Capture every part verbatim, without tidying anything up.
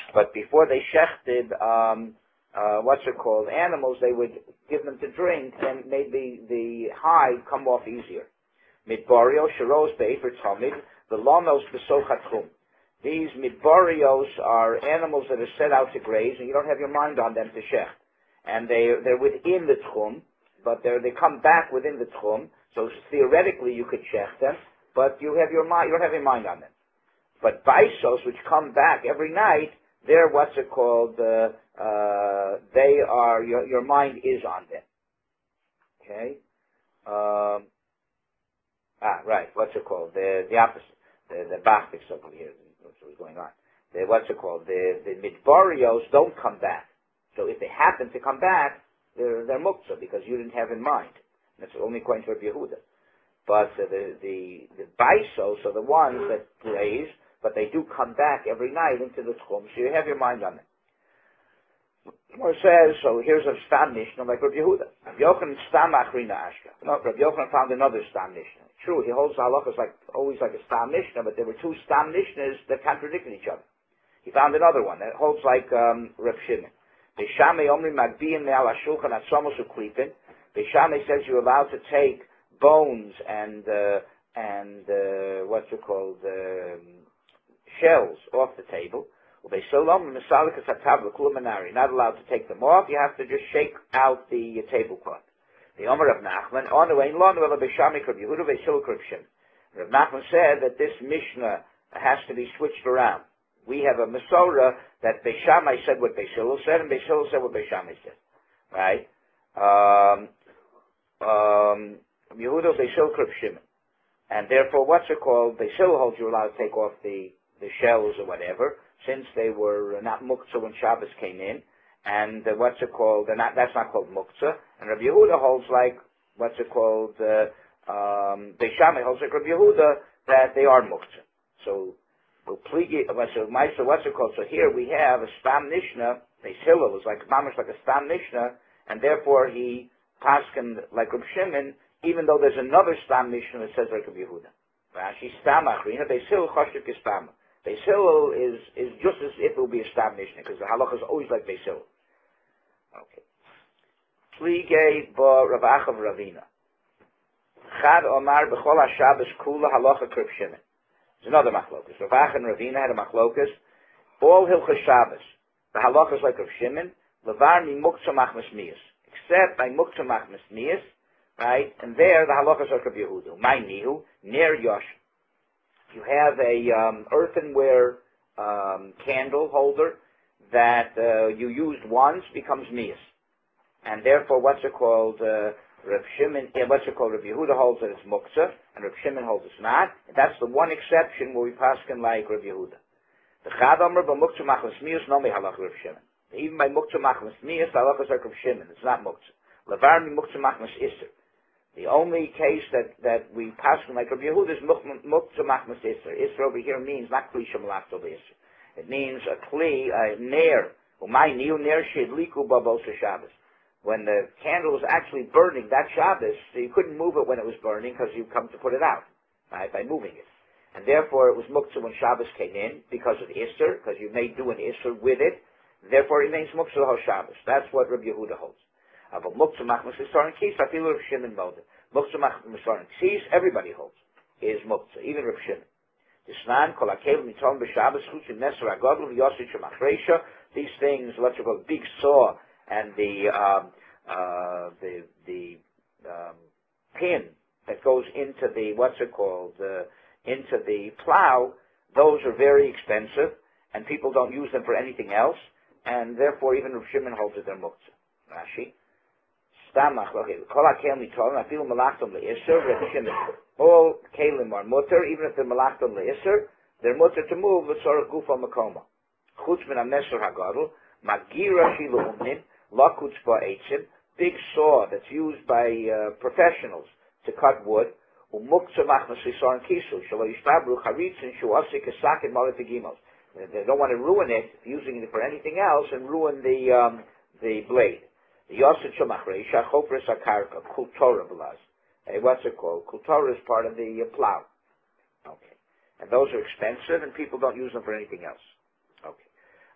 But before they shechted, um, uh, what's it called, animals, they would give them to drink and made the, the hide come off easier. Midbario, Shiros Be'efer Tamid, the Lonos Besochatchum. These midbarios are animals that are set out to graze, and you don't have your mind on them to shecht. And they, they're within the tchum, but they're, they come back within the tchum, so theoretically you could shecht them, but you have your mind, you don't have your mind on them. But baisos, which come back every night, they're what's it called, uh, uh, they are, your, your mind is on them. Okay? Um, ah, right, what's it called? The, the opposite. The, the bachtics over here. What's going on? The, what's it called? The, the midbarios don't come back. So if they happen to come back, they're, they're muktzah because you didn't have in mind. That's only according to Rabbi Yehuda. But uh, the, the, the baisos are the ones that graze, but they do come back every night into the tchum, so you have your mind on it. Or says, so here's a stam mishnah like Rabbi Yehuda. Rabbi Yochanan stam achrina ashka. No, Rabbi Yochanan found another stam mishnah. True, he holds the halachas like always like a stam mishnah, but there were two stam mishnahs that contradicted each other. He found another one that holds like um, Reb Shimon. Beishame omri magbiim me'al hashulchan atzamos uklipin. Beishame says you're allowed to take bones and uh, and uh, what's it called um, shells off the table. Not allowed to take them off. You have to just shake out the uh, tablecloth. The Omer of Nachman, Rav Nachman said that this Mishnah has to be switched around. We have a Masorah that Beis Shammai said what Beis Hillel said, and Beis Hillel said what Beis Shammai said. Right? Um, um, Yehuda Beis Hillel Reb Shimon. And therefore, what's it called? Beis Hillel holds you're allowed to take off the, the shells or whatever, since they were not muktzah when Shabbos came in. And uh, what's it called? They're not, that's not called muktzah. And Rabbi Yehuda holds like, what's it called? Uh, um, Beis Shammai holds like Rabbi Yehuda that they are muktzah. So, so what's it called? So here we have a Stam Mishnah. Beis Hillel is like mamish like a Stam Mishnah, and therefore he paskened like Reb Shimon, even though there's another Stam Mishnah that says like Rabbi Yehuda. Rashi Stam Achrina Beis Hillel Choshev K'Stam. Beis Hillel is, is just as if it would be a Stam Mishnah, because the halacha is always like Beis Hillel. Okay. Plige ba Rav Achav Ravina. Chad Omar b'chol HaShabbos kula halacha Reb Shimon. There's another machlokas. Rav Achav and Ravina had a machlokas. All Hilchos Shabbos, the halacha is like Reb Shimon. Levar mi muktzah machmas miyas. Except by muktzah machmas miyas, right? And there the halacha is like Reb Yehuda. My nihu ner yosh. You have a um, earthenware um, candle holder that uh, you used once becomes miyas, and therefore what's it called? Uh, Reb Shimon, yeah, what's it called? Reb Yehuda holds that it's muktzah, and Reb Shimon holds it's not. And that's the one exception where we paskin like Reb Yehuda. The Chad Omer b'muktzah machmas miyas no me halach Reb Shimon. Even by muktzah machmas miyas, the halach is like Reb Shimon. It's not muktzah. Levar mi muktzah machmas iser. The only case that, that we paskin like Reb Yehuda is muktzah machmas iser. Iser over here means not kli shemalachto iser. It means a kli, a ner. Umay niu ner shedliku babos Shabbos. When the candle was actually burning that Shabbos, so you couldn't move it when it was burning because you come to put it out, right, by moving it. And therefore it was muktzah when Shabbos came in because of Isser, because you may do an Isser with it. Therefore it remains muktzah the whole Shabbos. That's what Rabbi Yehuda holds. But muktzah machmas isar and kis, I feel Reb Shimon molded. Muktzah machmas isar and kis, everybody holds, is muktzah, even Reb Shimon. Disnan kol hakev mitzon b'Shabbos chutz neser hagadol v'yosit shemachreisha. These things, let's call big saw, and the um, uh, the the um, pin that goes into the what's it called uh, into the plow, those are very expensive, and people don't use them for anything else, and therefore even Rav Shimon holds it their muktzah. Rashi, stamach. Okay, kol hakelim mitolim. I feel malachtom leisser. Rav Shimon. All kelim are mutter, even if they're malachtom leisser, they're mutter to move l'tzorach gufa makoma. Chutz min hameser hagadol magira shilu umnin. Lakutz ba'etzim, big saw that's used by uh, professionals to cut wood. Umuktzah machmas isar and kisu shelo yishtabru charitzin shuasik esakin malatigimos. They don't want to ruin it, using it for anything else, and ruin the um, the blade. The yosid shemachrei shachopres akarka kultora belaz. Hey, what's it called? Kultora is part of the uh, plow. Okay, and those are expensive, and people don't use them for anything else. Okay.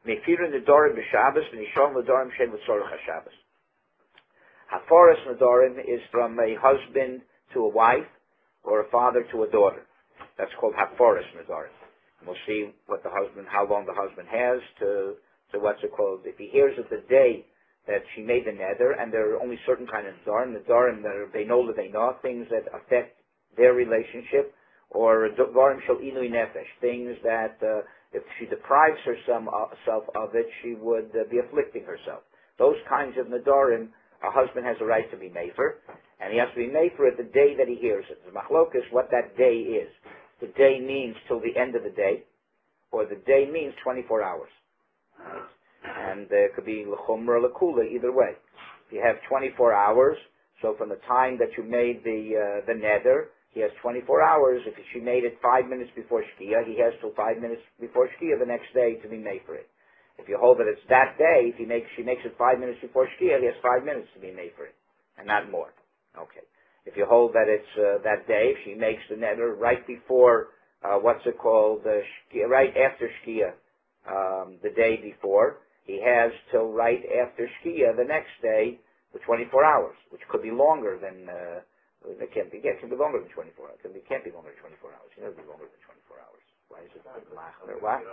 Mefirin Nedorim b'Shabbos, v'nishon Nedorim shen l'tzorach HaShabbos. Haforas Nedorim is from a husband to a wife, or a father to a daughter. That's called Haforas Nedorim. And we'll see what the husband, how long the husband has to, to what's it called. If he hears of the day that she made the neder, and there are only certain kind of Nedorim, Nedorim that are Beino Lebeino, things that affect their relationship, or Nedorim Shel Inui Nefesh, things that uh, if she deprives herself of it, she would uh, be afflicting herself. Those kinds of Nedorim, a husband has a right to be mefer, and he has to be mefer at the day that he hears it. The machlokas, what that day is. The day means till the end of the day, or the day means twenty-four hours. Right? And there uh, could be l'chumra or l'kula, either way. If you have twenty-four hours, so from the time that you made the uh, the neder, he has twenty-four hours. If she made it five minutes before Shkia, he has till five minutes before Shkia the next day to be made for it. If you hold that it's that day, if he makes, she makes it five minutes before Shkia, he has five minutes to be made for it, and not more. Okay. If you hold that it's uh, that day, if she makes the neder right before, uh, what's it called, uh, Shkia, right after Shkia, um, the day before, he has till right after Shkia the next day for twenty-four hours, which could be longer than, uh, it can't be, yeah, it can be longer than twenty-four hours. It, can be, it can't be longer than twenty-four hours. It can never be longer than twenty-four hours. Why is it? What?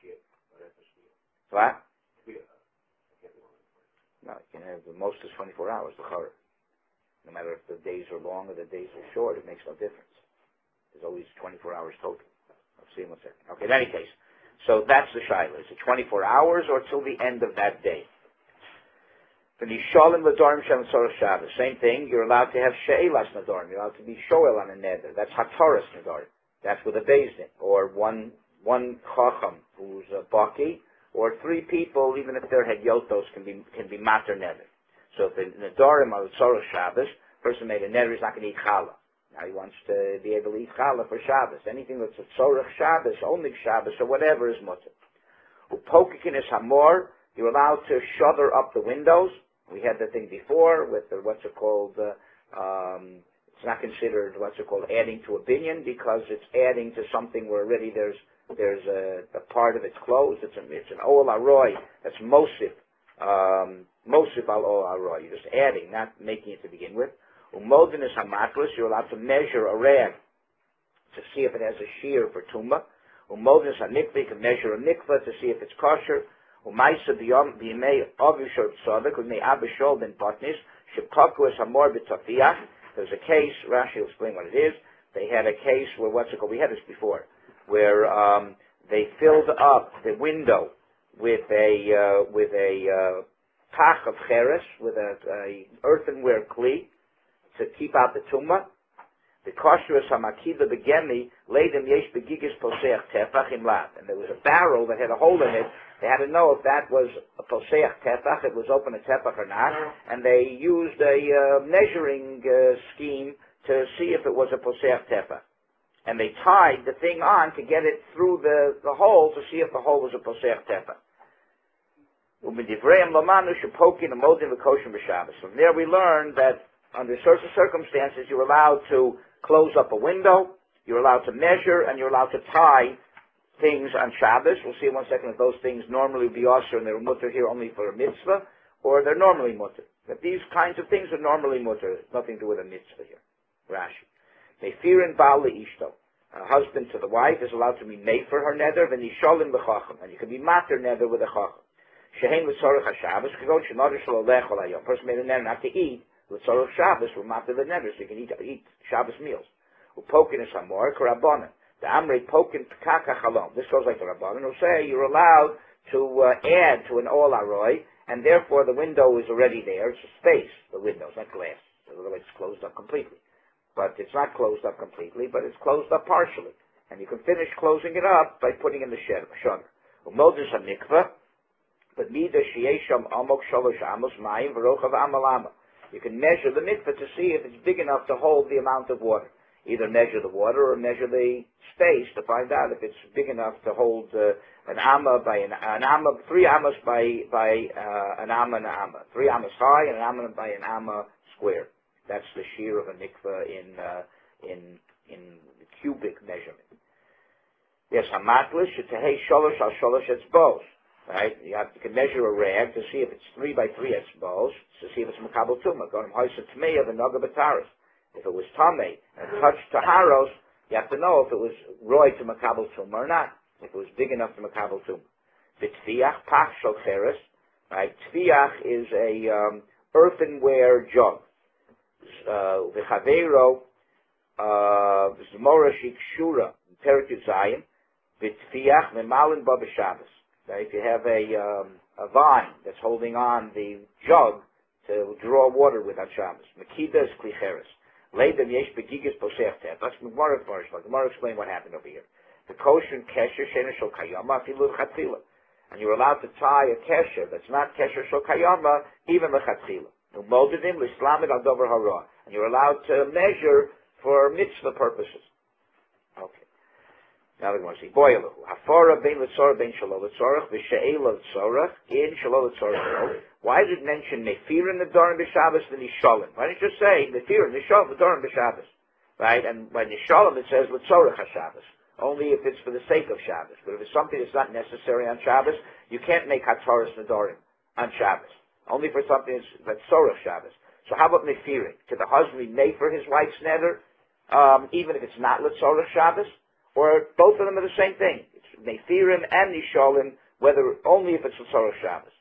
What? No, you can have, the most is twenty-four hours, the chorah. No matter if the days are long or the days are short, it makes no difference. There's always twenty-four hours total. I'll see in one second. Okay, in any case, so that's the shaila. Is it twenty-four hours or till the end of that day? Same thing, you're allowed to have she'elas nadorim. You're allowed to be shoel on a neder. That's hatoras nadorim. That's with a bezdin. Or one one chacham who's a baki, or three people, even if they're hedyotos, can be can be mater neder. So if the Nedorim are Tzorach Shabbos, person made a neder, he's not going to eat challah. Now he wants to be able to eat challah for Shabbos. Anything that's a Tzorach Shabbos, only Shabbos, or whatever is mutter. Upokikin is hamor, you're allowed to shudder up the windows. We had the thing before with the, what's it called, uh, um, it's not considered, what's it called, adding to a binyan, because it's adding to something where already there's there's a, a part of it's closed. It's, a, it's an ol aroy, that's mosif. Um, Mosif al ol aroy, you're just adding, not making it to begin with. Umodin is hamatlas, you're allowed to measure a rag to see if it has a shear for tumah. Umodin is hanikva, you can measure a mikvah to see if it's kosher. Umaisa b'yimei avushor b'sadak, u'mei abishol ben patnis, shepkaku es hamor b'tafiach. There's a case, Rashi will explain what it is. They had a case where, what's it called, we had this before, where um, they filled up the window with a uh, with a uh, pach of cheres, with a, a earthenware kli to keep out the tumah. The kosher hamakida begemi leidim yesh begigas poseach tefach im lat, and there was a barrel that had a hole in it. They had to know if that was a poseach tefach, it was open a tefach or not, and they used a uh, measuring uh, scheme to see if it was a poseach tefach. And they tied the thing on to get it through the, the hole to see if the hole was a poseach tefach. From there we learned that under certain circumstances you're allowed to close up a window, you're allowed to measure, and you're allowed to tie things on Shabbos. We'll see in one second if those things normally would be osher and they're mutter here only for a mitzvah, or they're normally mutter. But these kinds of things are normally mutter. It's nothing to do with a mitzvah here. Rashi. Mefirin Baal Ishto. A husband to the wife is allowed to be made for her neder, v'nisholim b'chacham, and you can be mater neder with a chacham. Shehein l'tzorach haShabbos, k'gon shenodar shelo lechol hayom. Person made a neder not to eat l'tzorach Shabbos, we're mater the neder, so you can eat, eat Shabbos meals. Upokin is hamor k'rabbanan. The amrei pokin p'kaka chalom. This goes like the rabbanan who say you're allowed to uh, add to an ol aroy, and therefore the window is already there. It's a space, the window, it's not glass. Otherwise it's closed up completely. But it's not closed up completely, but it's closed up partially. And you can finish closing it up by putting in the shutter. Umodus hamikvah, but mida shiesham amok shalosh amos mayim v'rochav amalama. You can measure the mikvah to see if it's big enough to hold the amount of water. Either measure the water or measure the space to find out if it's big enough to hold uh, an amma by an, an amma, three ammas by by uh, an amma and an amma, three ammas high and an amma by an amma square. That's the shear of a mikvah in uh, in in cubic measurement. Yes, hamatlish shetehei sholosh al sholosh etzbos. right? You have you can measure a rag to see if it's three by three etzbos, to see if it's makabel tumah. Gonim hoisa tmei of a naga bataris. If it was tamei and touched taharos, you have to know if it was roy to makabel tumah or not. If it was big enough to makabel tumah. B'tfiach pach shokheres, right? Tfiach is a um, earthenware jug. V'chaveiro zmora shikshura perik yuzayim b'tfiach memalin ba b'Shabbos. If you have a um, a vine that's holding on the jug to draw water with on Shabbos, Makida is klicheres. Leidem yesh begigas posech tef. Let's Gemara Gemara explain what happened over here. The kosher kesher shener shel kayama afilu l'chatchila, and you're allowed to tie a kesher that's not kesher shel kayama even l'chatchila. Umodedim l'islamid al dover hara, and you're allowed to measure for mitzvah purposes. Okay. Now we're going to see boilu hafara bein l'tzorach bein shalol l'tzorach v'she'ela l'tzorach in shalol l'tzorach. Why did it mention nefir in the Dorim b'Shabbos and nisholim? Why didn't you just say nefir and nisholim the Dorim b'Shabbos, right? And by nisholim it says l'tzorach haShabbos, only if it's for the sake of Shabbos. But if it's something that's not necessary on Shabbos, you can't make hataras nedarim on Shabbos. Only for something that's, that's tzorach Shabbos. So how about nefirin? Could the husband be made for his wife's neder, um, even if it's not l'tzorach Shabbos? Or both of them are the same thing. It's nefirim and nisholim, whether only if it's l'tzorach Shabbos.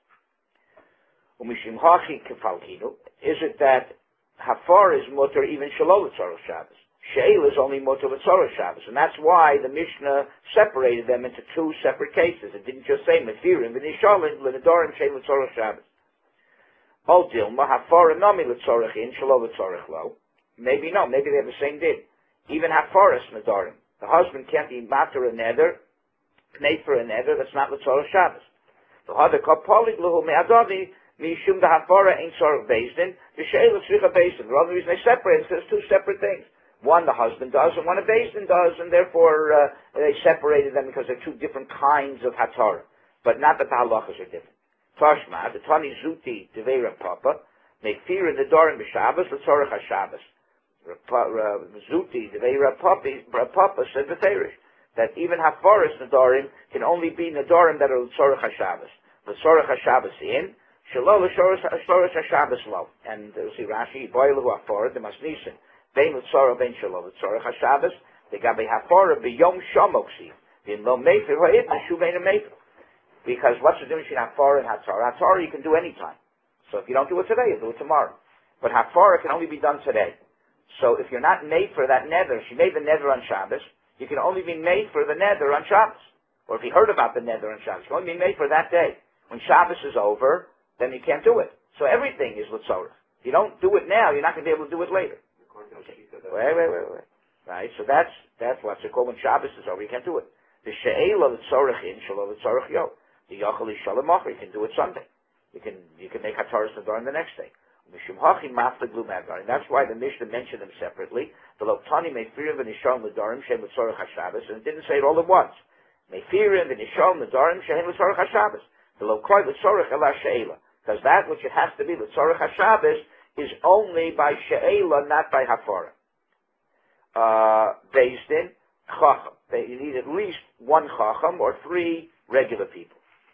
Is it that hafar is mutter even shalol l'tzorach Shabbos? She'el is only mutter l'tzorach Shabbos, and that's why the Mishnah separated them into two separate cases. It didn't just say mefirim v'nisholim l'nedarim she'el l'tzorach Shabbos. O dilma hafar nami l'tzorach in shalol l'tzorach lo. Maybe no, maybe they have the same din. Even hafar is nedarim. The husband can't be matter a neder, made for a neder that's not l'tzorach Shabbos. The other kapolig l'hu me'adavi. Mishum the hafara ain't sort of based in the she'ela tzricha based in. The other reason they separate it, there's two separate things. One the husband does, and one a based in does, and therefore uh, they separated them because they're two different kinds of hatara, but not that the halachas are different. Tashma the tani zuti devei Papa nefir in the dorim b'Shabbos l'tzorach haShabbos. Zuti devei Papa said b'Ferish that even hafaras nedarim can only be nedarim that are l'tzorach haShabbos. L'tzorach haShabbos in. Shalol l'shorosh haShabbos lo, and uh, see Rashi boilu hafara the masnisin bein l'tzorah bein shalol l'tzorah haShabbos the gabe hafara b'yom shamoksi in lo mefer ha'id l'shu bein mefer. Because what's the difference between hafara and hatzara? Hatzara you can do any time. So if you don't do it today, you do it tomorrow. But hafara can only be done today. So if you're not made for that nether, she made the nether on Shabbos, you can only be made for the nether on Shabbos. Or if you heard about the nether on Shabbos, you can only be made for that day. When Shabbos is over, then you can't do it. So everything is l'tzorach. If you don't do it now, you're not going to be able to do it later. Okay. Wait, wait, wait, wait. Right? So that's that's what's it called when Shabbos is over. You can't do it. The she'ela l'tzorach in, shalom l'tzorach yo. The yachal shalom acher. You can do it Sunday. You can you can make hataras nedarim the next day. Mishum hachim mafleg lu'medar. And that's why the Mishnah mentioned them separately. The lotani mefirim v'nishon l'darim shem l'tzorach haShabbos, and it didn't say it all at once. Mefirim v'nishon l'darim shem l'tzorach haShabbos. The lokoi l'tzorach ela she'ela. Because that which it has to be, the tzorach haShabbos, is only by she'ela, not by hafara. Uh, based in chacham. You need at least one chacham or three regular people.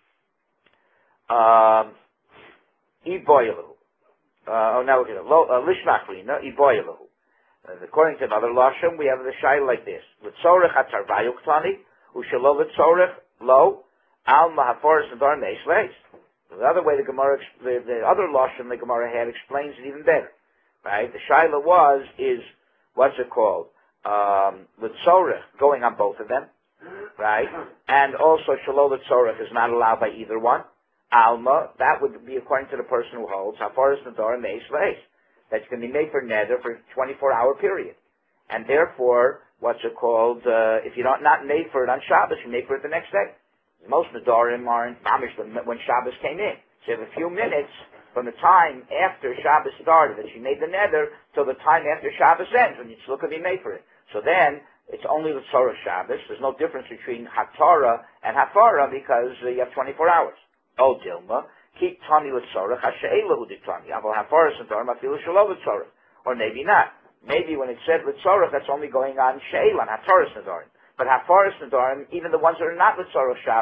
Um, iboyalu. Uh, oh, now look at it. Lishmachlina, iboyalu. According to another lashon, we have the shayla like this: l'tzorach hatzarvayu ktani, u'shelo l'tzorach lo, al mahaforas nadar neis leis. The other way the Gemara, the, the other lashon the Gemara had explains it even better, right? The shaila was is what's it called? Um, l'tzorach going on both of them, right? And also shalol l'tzorach is not allowed by either one. Alma, that would be according to the person who holds hafaras nadar meis leis, that can be made for neder for twenty-four hour period, and therefore what's it called? Uh, if you're not not made for it on Shabbos, you made for it the next day. Most nedarim aren't mamish when Shabbos came in. So you have a few minutes from the time after Shabbos started that she made the neder till the time after Shabbos ends when you still could be made for it. So then it's only the tzorah Shabbos. There's no difference between hatara and hafara because uh, you have twenty-four hours. Oh Dilma, keep tani l'tzorah hashe'ela hu diktani. Aval hafara s'ndarim afilu shalom l'tzorah. Or maybe not. Maybe when it said l'tzorah, that's only going on she'ela on hafara s'ndarim. But hafaras nedarim, even the ones that are not l'tzorach Shabbos,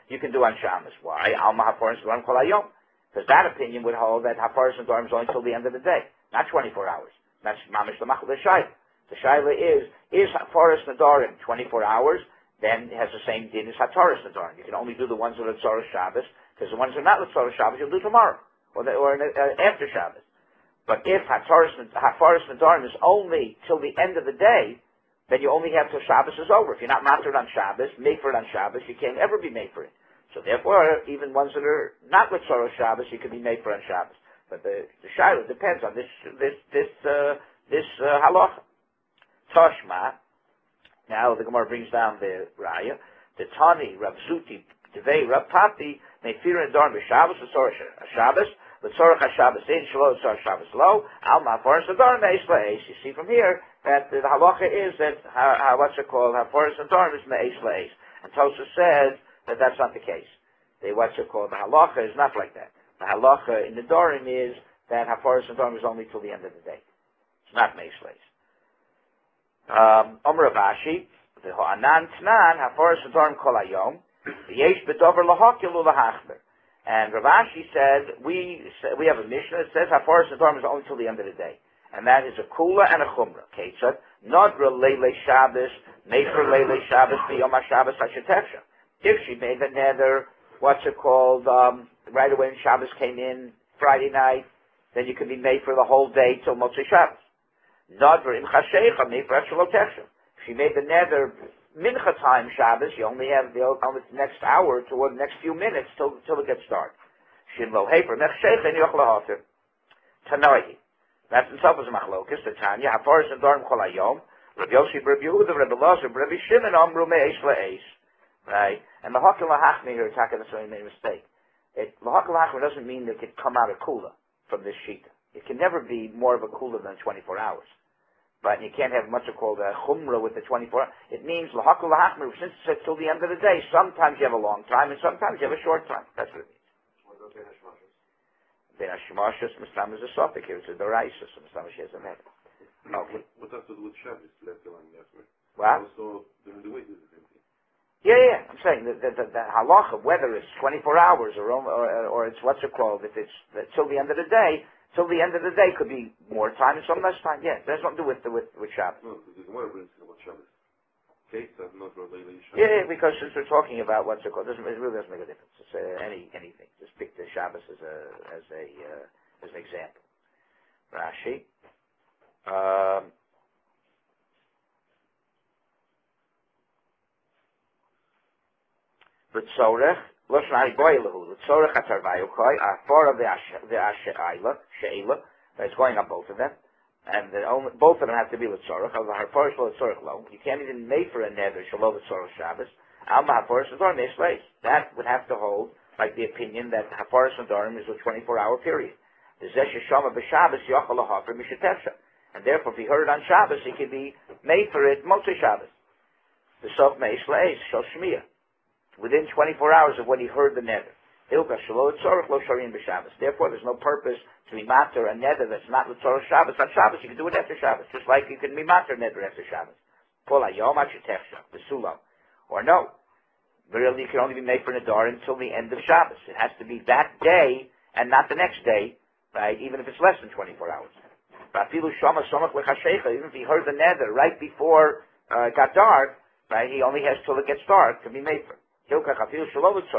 you can do on Shabbos. Why? Alma Hafaris Nedarim Kol Hayom. Because that opinion would hold that Hafaris Nedarim is only until the end of the day, not twenty-four hours. That's Mamish L'Machal the Shaila. The Shaila is, is Hafaris Nedarim twenty-four hours, then it has the same din as Hataras Nedarim. You can only do the ones that are Tzorah Shabbos, because the ones that are not Tzorah Shabbos, you'll do tomorrow, or, the, or uh, after Shabbos. But if Hafaris Nedarim is only till the end of the day, then you only have till Shabbos is over. If you're not mastered on Shabbos, made for it on Shabbos, you can't ever be made for it. So therefore, even ones that are not with Tzorah Shabbos, you can be made for on Shabbos. But the, the Shiloh depends on this, this, this, uh, this, uh, halacha. Toshma. Now the Gemara brings down the Raya. The Tani, Rav Zuti, Devei, Rav Papi, Mephir and Dorn, Shabbos, the Tzorah Shabbos, the Tzorah HaShabbos, in Shalo, the Tzorah Shabbos, Lo, Alma, Hafaris Nedarim, Me'es La'es. You see from here that the halacha is that, how, how, what's it called, Hafaris Nedarim is Me'es La'es. And Tosha says that that's not the case. The, what's it called, the halacha is not like that. The halacha in the Dorim is that Hafaris Nedarim is only till the end of the day. It's not Me'es La'es. Um, Omer Ravashi, the Ho'anan Tnan, Hafaris Nedarim Kol Hayom, V'yesh B'dover L'Hokil U'L'Hachmer. And Ravashi said, we we have a Mishnah that says Hafaris Nedarim is only till the end of the day. And that is a Kula and a Chumrah. Ketzad, Nodra Leile Shabbos, Mefer Leile Shabbos, B'yom HaShabbos HaShetefsha. If she made the nether, what's it called, um, right away when Shabbos came in, Friday night, then you could be made for the whole day till Motzei Shabbos. Nodra Im Chashecha, Mefer HaShalotefsha. If she made the nether, Mincha time Shabbos, you only have the, only the next hour toward the next few minutes till till it gets started. Shin lo heper mechshech and yoch lahater. Tanoi. That itself is a machlokas. The Tanya Hafaris Nedarim Kol Hayom. Rabbi Yossi, Rabbi Yehuda, Rabbi Lazar, Rabbi Shimon Amru Me'esh La'esh. Right. And lahakil lahachmi here, Taka Nasai made a mistake. It lahakil lahachmi doesn't mean that it could come out of kula from this shita. It can never be more of a kula than twenty-four hours. But you can't have much called a chumrah with the twenty-four. It means lahakul lahachmer. Since it's till the end of the day, sometimes you have a long time and sometimes you have a short time. That's what it means. What about Ben Hashmashas? Ben Hashmashas, Mistam is a sophic here. It's a deraisa, so Mistam is a matter. Okay. What does it do with Shabbos? What? Also, during the week, is it empty? Yeah, yeah. I'm saying that the, the, the halacha, whether it's twenty-four hours or or, or it's what's it called, if it's till the end of the day. Till the end of the day could be more time and some less time. Yeah, it has nothing to do with with, with Shabbos. No, because the Gemara brings about Shabbos. Okay, so not really Shabbos. Yeah, yeah, because since we're talking about what's it called, it, doesn't, it really doesn't make a difference. It's uh, any anything. Just pick the Shabbos as a as a uh, as an example. Rashi. Um, L'tzorech, Loshen Hariboyelahu, L'tzorech HaTarvayukoi, are four of the Ashe'ayla, She'ayla, it's going on both of them, and the only, both of them have to be L'tzorech, of the Harforish L'tzorech Lo. You can't even make for a neder, Shalom L'tzorech Shabbos, Alma Harforish L'tzorech Me'esleis. That would have to hold, like the opinion that Harforish L'tzorech is a twenty-four hour period. The Zeh Sheshama B'Shabbos Yochel L'Hafer Mishetefsha. And therefore, if he heard it on Shabbos, he could be made for it Motzei Shabbos. The Sof Me'esleis, Shal Shmiyah. Within twenty-four hours of when he heard the neder. Therefore, there's no purpose to be matter a neder that's not l'tzorach Shabbos. On Shabbos, you can do it after Shabbos, just like you can be matter neder after Shabbos. Or no, really, you can only be made for nedar until the end of Shabbos. It has to be that day and not the next day, right? Even if it's less than twenty-four hours. Even if he heard the neder right before uh, it got dark, right? He only has till it gets dark to be made for. Right? If you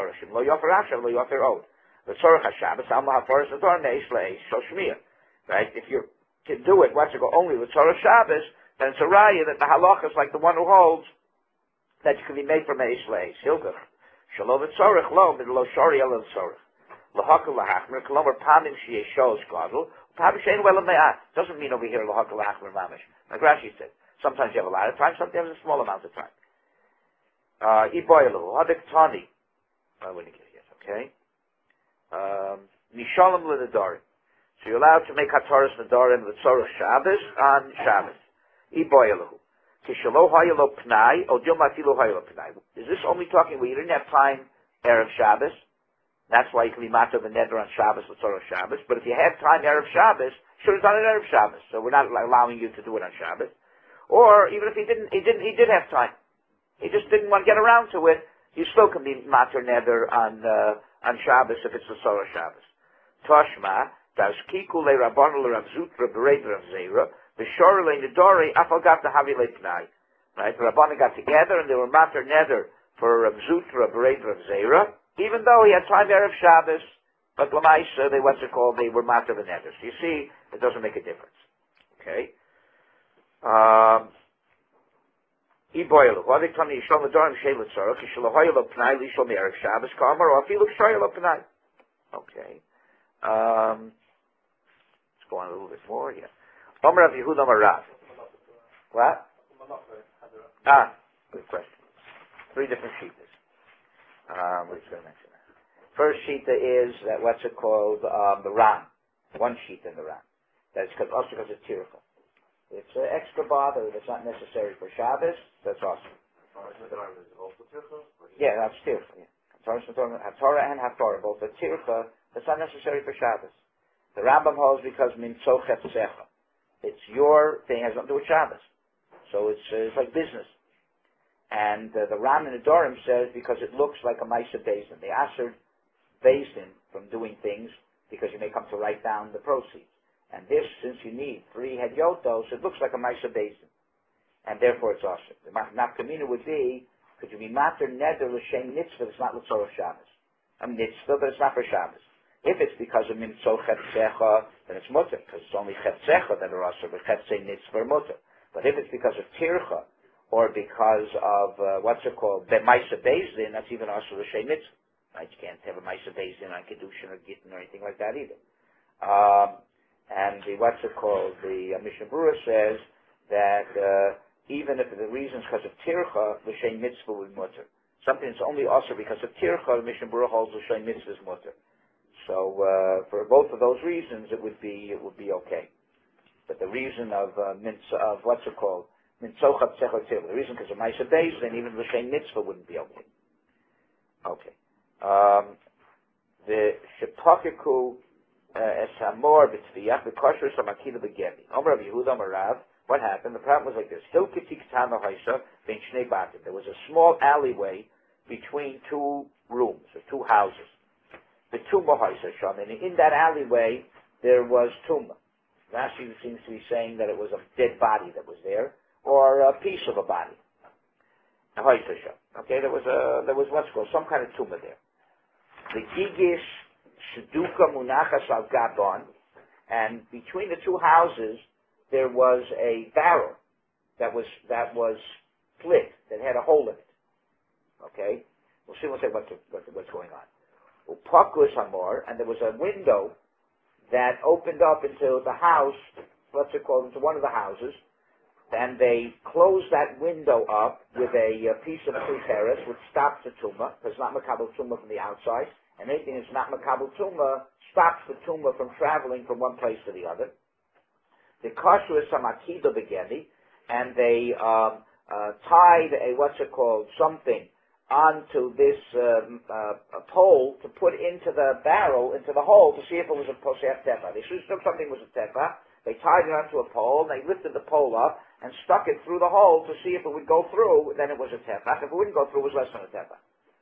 can do it, what's it go only with Tzorah Shabbos, then it's a raya that the halach is like the one who holds that you can be made from Eish Leis. Hilgach. Shalom Tzorach lo mid lo shori el Tzorach. Lahakal lahachmer kolomer pamim sheyeh shos gadol pamim shein well me'at. Doesn't mean over here lahakal lahachmer mamish. Like Rashi said, sometimes you have a lot of time, sometimes a small amount of time. Uh, Iboilu, Hadik Tani. I wouldn't get it yet, okay? Um, Nishalim L'Nadarim. So you're allowed to make Hataras Nadarim L'Tzorach Shabbos on Shabbos. Iboilu. Kishalo Hayalo Pnai, O Dilma Filo Hayalo Pnai. Is this only talking where you didn't have time Erev Shabbos? That's why you can be matter the neder on Shabbos L'Tzorach Shabbos. But if you had time Erev Shabbos, should have done it Erev Shabbos. So we're not allowing you to do it on Shabbos. Or even if he didn't, he didn't, he did have time. He just didn't want to get around to it. You still can be matter nether on uh, on Shabbos if it's the Sorah Shabbos. Toshma, das kiku le rabbanu le Rav Zutra berei Rav Zera, the shor le nedori afal gat the havi le pnai. Right, the Rabbanu got together and they were matter nether for Rav Zutra berei Rav Zera, even though he had time erev Shabbos, but l'maisa they what's it called? They were matter the nether. So you see, it doesn't make a difference. Okay. Um, okay. Um, let's go on a little bit more here. Omer Rav Yehuda Omer Rav. What? Ah, good question. Three different sheetas. Um, we're just going to mention that. First sheeta is that what's it called? Um, the Ram. One sheet in the Ram. That's also because it's tircha. It's an extra bother that's not necessary for Shabbos. That's awesome. Yeah, that's tircha. Yeah. Torah and Haftorah, both the tircha, that's not necessary for Shabbos. The Rambam holds because min sochet secha. It's your thing, has nothing to do with Shabbos. So it's, uh, it's like business. And uh, the Ram in the Dorim says because it looks like a Maisa Bezin. They answered Bezin from doing things because you may come to write down the proceeds. And this, since you need three hedyotos, it looks like a Maisa Bezin. And therefore it's awesome. The nafkamina would be, could you be mater neder l'shem mitzvah that's not l'tzorah Shabbos? A mitzvah, but it's not for Shabbos. If it's because of mitzvah chetzecha, then it's mutter, because it's only chetzecha that are also, but chetzeh mitzvah mutter. But if it's because of tircha, or because of, uh, what's it called, b'maisa bezdin, that's even also l'shem mitzvah. Right? You can't have a maisa bezdin on kedushin or gittin or anything like that either. Um, and the, what's it called, the uh, Mishnah Berurah says that, uh, even if the reason is because of tircha, l'shem mitzvah would mutter. Something that's only also because of tircha, the Mishnah Berurah holds l'shem mitzvah is mutter. So uh, for both of those reasons, it would be it would be okay. But the reason of uh, minz, of what's it called, mintzochat sechotil, the reason because of ma'aseh beis, then even l'shem mitzvah wouldn't be okay. Okay. Um, the shepakiku es hamor b'tzviyach b'kosher samakila b'gevi. Omer Rav Yehuda Omer Rav. What happened? The problem was like this. There was a small alleyway between two rooms, or two houses. The tumah haisa sham, and in that alleyway there was tumah. Rashi seems to be saying that it was a dead body that was there, or a piece of a body. Haisa sham. Okay, there was a there was what's called some kind of tumah there. The gigish shduka munachas al gabon, and between the two houses there was a barrel that was that was split, that had a hole in it. Okay, we'll see what's what, what, what's going on. Upakus hamor, and there was a window that opened up into the house. What's it called? Into one of the houses, and they closed that window up with a, a piece of preteris, which stops the tumah, because it's not makabel tumah from the outside, and anything that's not makabel tumah stops the tumah from traveling from one place to the other. The kashu is some akida begeni, and they um, uh, tied a what's it called something onto this um, uh, a pole to put into the barrel, into the hole, to see if it was a posech tepa. They should have something was a tepa. They tied it onto a pole, and they lifted the pole up and stuck it through the hole to see if it would go through. Then it was a tepa. If it wouldn't go through, it was less than a tepa.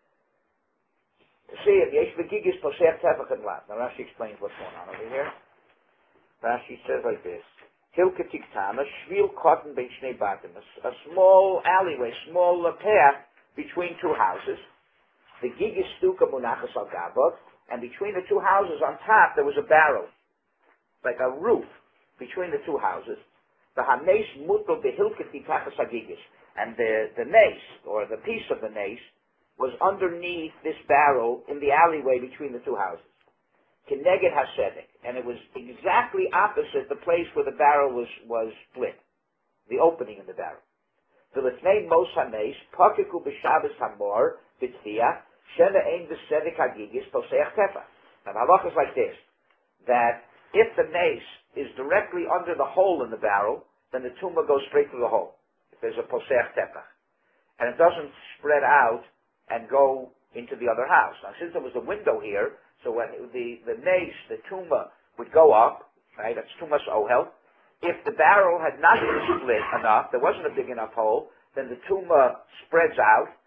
To see if yesh begigis posech tepa can last. Now Rashi explains what's going on over here. Rashi says like this. Hilketiktana, shvil cotton ben shnei batim, a small alleyway, small path between two houses. The gigis stuka munachas al gabot, and between the two houses on top there was a barrel, like a roof between the two houses. The hanes mutal behilketi tachas hagigis, and the the nace, or the piece of the nace, was underneath this barrel in the alleyway between the two houses. Kineged hasedek, and it was exactly opposite the place where the barrel was, was split, the opening in the barrel. The l'tnei mos haneis, pakiku b'shabbos hamor, b'tzviyah, shena ein b'sedek hagigis, poseach tefa. Now the halach is like this, that if the nace is directly under the hole in the barrel, then the tumah goes straight through the hole, if there's a poseach tefa. And it doesn't spread out and go into the other house. Now since there was a window here, so when the, the nace, the tumah, would go up, right, that's tumas ohel. If the barrel had not been split enough, there wasn't a big enough hole, then the tumah spreads out,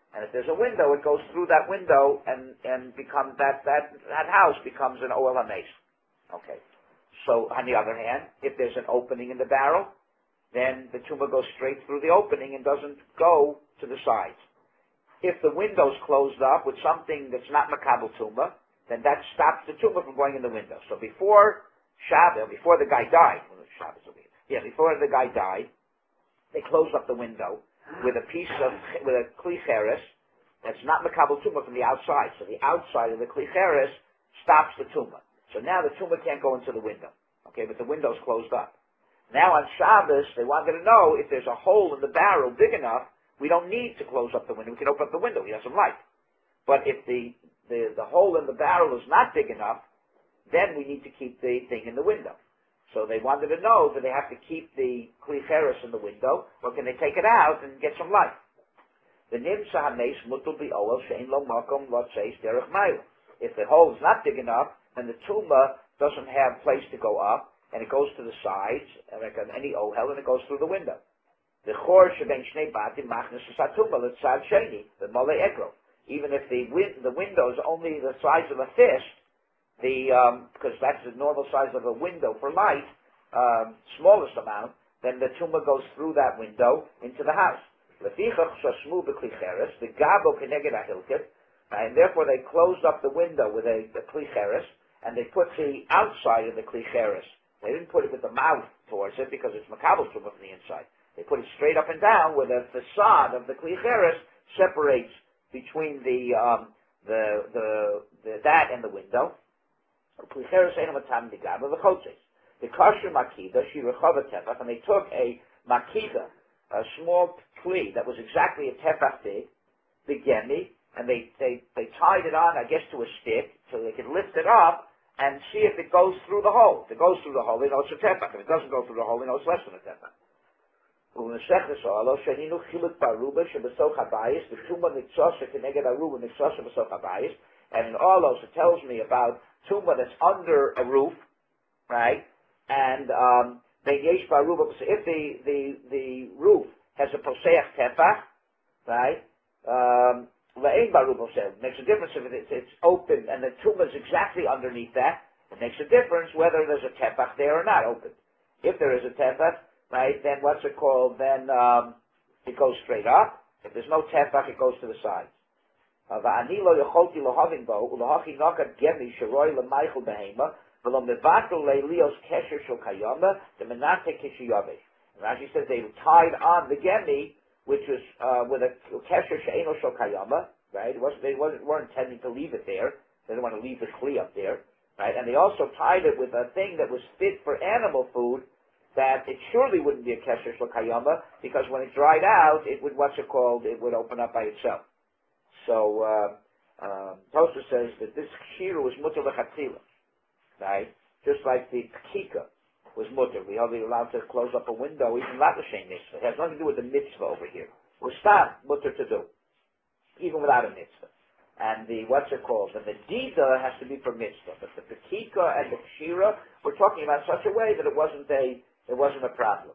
And if there's a window, it goes through that window and, and becomes, that, that, that house becomes an Oel HaMeis. Okay. So, on the other hand, if there's an opening in the barrel, then the tumor goes straight through the opening and doesn't go to the sides. If the window's closed up with something that's not makabel tumor, then that stops the tumor from going in the window. So before Shabbos, before the guy died, well, Shabbos will be, yeah, before the guy died, they closed up the window with a piece of, with a kli cheres that's not makabel tumor from the outside. So the outside of the kli cheres stops the tumor. So now the tumor can't go into the window. Okay, but the window's closed up. Now on Shabbos, they wanted to know if there's a hole in the barrel big enough, we don't need to close up the window. We can open up the window. We have some light. But if the, the, the hole in the barrel is not big enough, then we need to keep the thing in the window. So they wanted to know that they have to keep the kli cheres in the window, or can they take it out and get some light? The nimsa hameis mutul bi'oel she'en lo makom lotzeis derech mayla. If the hole is not big enough, and the tumor doesn't have place to go up, and it goes to the sides, like any ohel, and it goes through the window. The chor sheben shnei batim machnes satuma l'tzad sheni the mole egro. Even if the win- the window is only the size of a fist, the um, because that's the normal size of a window for light, um, smallest amount, then the tumor goes through that window into the house. Lefichach shasmu b'kli cheres the gabo keneged ahilkit, and therefore they closed up the window with a, a kli cheres, and they put the outside of the kli cheres. They didn't put it with the mouth towards it because it's makabel tumor from the inside. They put it straight up and down where the facade of the kli cheres separates between the um, the, the the that and the window. Kli cheres ain't a matam digaba the chotzes. The kasher makida she rechava tefach, and they took a makida, a small kli that was exactly a tefach big, big gemi, and they, they they tied it on, I guess, to a stick so they could lift it up and see if it goes through the hole. If it goes through the hole, they know it's a tefach. If it doesn't go through the hole, they know it's less than a tefach. The tumor nitzosha keneged aruba nitzosha b'soch habayis, and in all those it tells me about tumor that's under a roof, right? And um, if the the the roof has a poseach tefach, right? Um, It makes a difference if it's, it's open and the tumor is exactly underneath that. It makes a difference whether there's a tefach there or not open. If there is a tefach, right, then what's it called? Then um, it goes straight up. If there's no tefach, it goes to the sides. If Rashi says they tied on the gemi, which was uh, with a kesher she'eno shel kayama, right? It wasn't, they wasn't, weren't intending to leave it there. They didn't want to leave the kli up there, right? And they also tied it with a thing that was fit for animal food, that it surely wouldn't be a kesher shel kayama, because when it dried out, it would, what's it called, it would open up by itself. So, uh, um, Tosha says that this kshira was mutter lechatchila, right? Just like the kika was mutter. We are allowed to close up a window, even not the same mitzvah. It has nothing to do with the mitzvah over here. We're stam mutter to do, even without a mitzvah. And the, what's it called? The medida has to be for mitzvah. But the kika and the kshira, we're talking about such a way that it wasn't a, it wasn't a problem.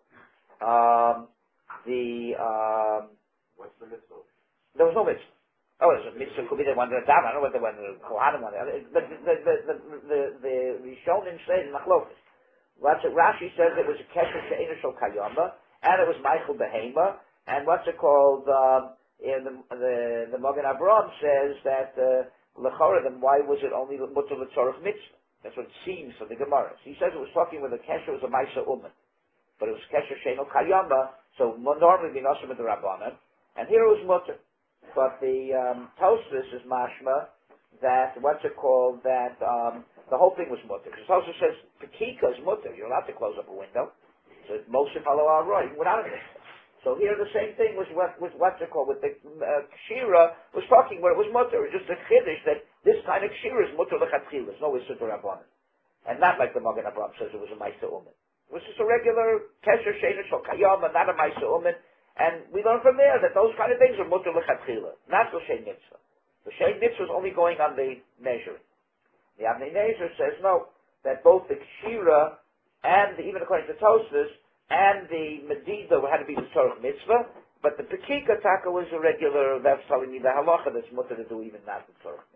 Um, the, um, what's the mitzvah? There was no mitzvah. Oh, there's a mitzvah. Could be they wanted a dam. I don't know what they wanted a kohanim wanted. The, the, the, the, the, the, the Rishonim say in Machlokes. What's it, Rashi says it was a kesher she'ena shel kayama, and it was Michael Behema, and what's it called? Um, in the the, the Magen Avraham says that lechora, then why was it only mutter l'tzorach mitzvah? That's what it seems from the Gemara. So he says it was talking with the kesher was a ma'isa uman, but it was kesher she'ena kayama, so normally be nosim with the rabbanan, and here it was mutter. But the um, Tosfos is mashma that what's it called? That um, the whole thing was mutter. Because Tosfos says the kika is mutter. You're allowed to close up a window. So Moshe Palo Al Roy, even without a mitzvah. So here the same thing was what with what's it called with the uh, kshira was talking where it was mutter. It was just a chiddush that this kind of kshira is mutter lechatchila. There's no issur rabbanan, and not like the Magen Avraham says it was a ma'isa umin. It was just a regular kesher she'ena shel kayama, not a ma'isa umin. And we learn from there that those kind of things are mutter lechatchila, not l'shem mitzvah. The shem mitzvah is only going on the measuring. The Avnei Nezer says no, that both the kshira and the, even according to Tosfos and the medida had to be the Torah mitzvah, but the Pekika Taka was a regular, that's telling me the halacha that's mutter to do even not the Tzorach.